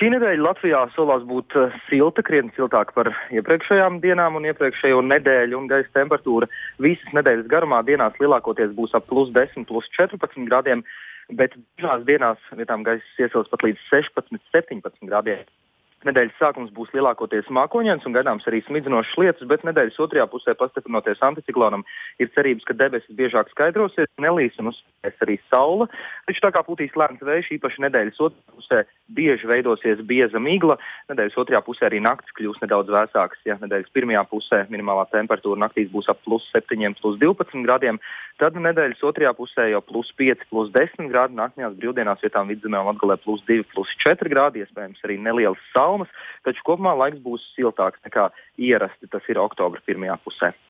Šī nedēļa Latvijā solās būt silta, krietni siltāka par iepriekšējām dienām un iepriekšējo nedēļu, un gaisa temperatūra visas nedēļas garumā dienās lielākoties būs ap +10, +14 grādiem, bet dažās dienās vietām gaisa iesils pat līdz 16, 17 grādiem. Nedēļas sākums būs lielākoties mākoņains un gaidāms arī smidzinošs lietus, bet nedēļas otrajā pusē pastiprinoties anticiklonam ir cerības, ka debesis biežāk skaidrosies, nelīs un uzspēs arī saule. Taču tā kā pūtīs lēns vējš, īpaši nedēļas otrajā pusē bieži veidosies bieza migla. Nedēļas otrajā pusē arī naktis kļūs nedaudz vēsākas. Ja nedēļas pirmajā pusē minimālā temperatūra naktīs būs ap +7, +12 grādiem, tad nedēļas otrajā pusē jau +5, +10 grādi, nākamajās brīvdienās vietām Vidzemē un Latgalē +2, +4 grādi, iespējams arī nelielas saules, taču kopumā laiks būs siltāks nekā ierasti, tas ir oktobra pirmajā pusē.